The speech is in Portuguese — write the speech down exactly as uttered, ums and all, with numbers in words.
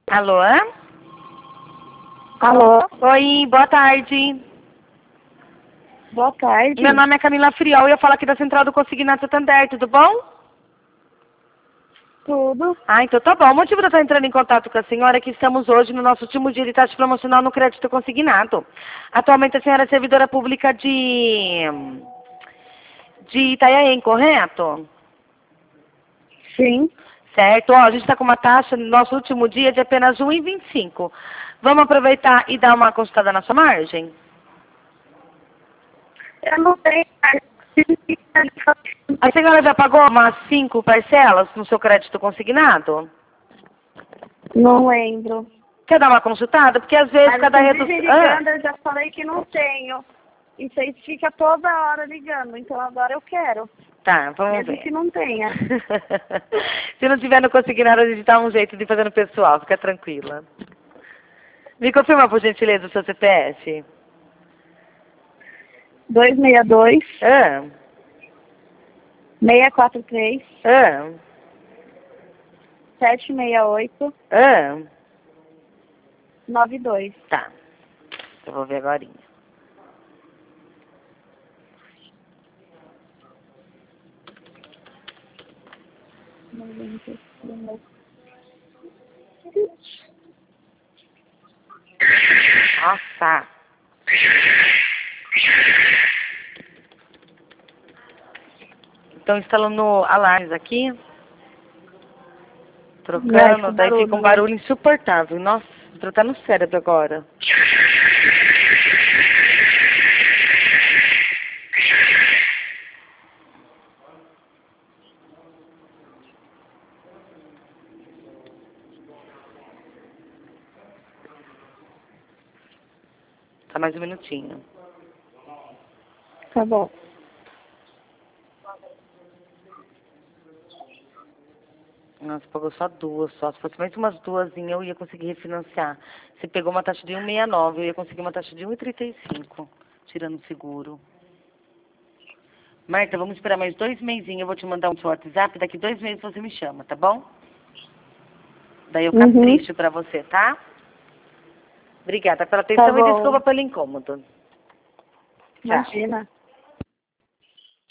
Alô? Alô? Oi, boa tarde. Boa tarde. Meu nome é Camila Friol e eu falo aqui da Central do Consignado Santander, tudo bom? Tudo. Ah, então tá bom. O motivo de eu estar entrando em contato com a senhora é que estamos hoje no nosso último dia de taxa promocional no crédito consignado. Atualmente a senhora é servidora pública de... de Itanhaém, correto? Sim. Certo. Ó, a gente está com uma taxa no nosso último dia de apenas um vírgula vinte e cinco. Vamos aproveitar e dar uma consultada na sua margem? Eu não tenho. A senhora já pagou umas cinco parcelas no seu crédito consignado? Não lembro. Quer dar uma consultada? Porque às vezes Mas cada vocês redução... vivem ligando, eu já falei que não tenho. E vocês ficam toda hora ligando, então agora eu quero. Tá, vamos Mesmo ver. que não tenha. Se não tiver no consignado, a gente dá um jeito de fazer no pessoal, fica tranquila. Me confirma, por gentileza, o seu C P F. dois seis dois, Ah, seis quatro três, ah, sete seis oito, ah. nove dois. Tá, eu vou ver agora. Nossa. Então instalando alarmes aqui. Trocando, Nossa, daí fica um barulho, barulho insuportável. Nossa, vou trocar no cérebro agora. Tá mais um minutinho. Tá bom. Nossa, pagou só duas só. Se fosse mais umas duas, eu ia conseguir refinanciar. Você pegou uma taxa de um vírgula sessenta e nove, eu ia conseguir uma taxa de um vírgula trinta e cinco, tirando o seguro. Marta, vamos esperar mais dois mesinhos. Eu vou te mandar um seu WhatsApp. Daqui dois meses você me chama, tá bom? Daí eu capricho Uhum. pra você, tá? Obrigada pela atenção Tá e bom. desculpa pelo incômodo. Tchau. Imagina.